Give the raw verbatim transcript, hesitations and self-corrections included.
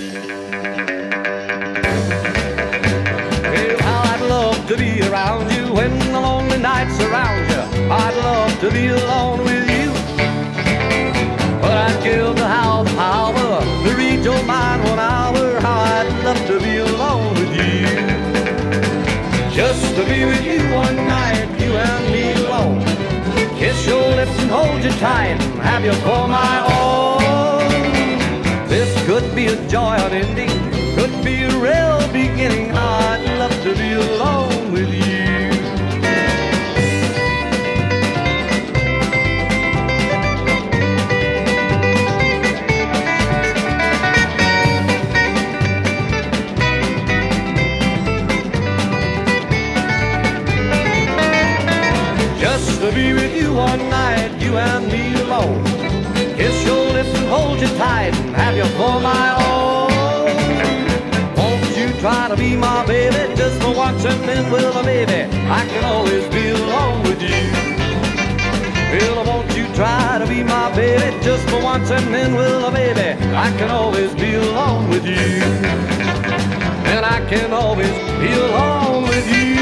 Well, how I'd love to be around you when the lonely nights surround you. I'd love to be alone with you, but I'd give the how the power to read your mind one hour. How I'd love to be alone with you, just to be with you one night, you and me alone. Kiss your lips and hold you tight and have you for my own. This could be a joy unending, could be a real beginning. I'd love to be alone with you. Just to be with you one night, you and me alone. Kiss your lips and hold you tight and have you for my own. Won't you try to be my baby just for once, and then, well, baby, I can always be alone with you. Well, won't you try to be my baby just for once, and then, well, baby, I can always be alone with you. And I can always be alone with you.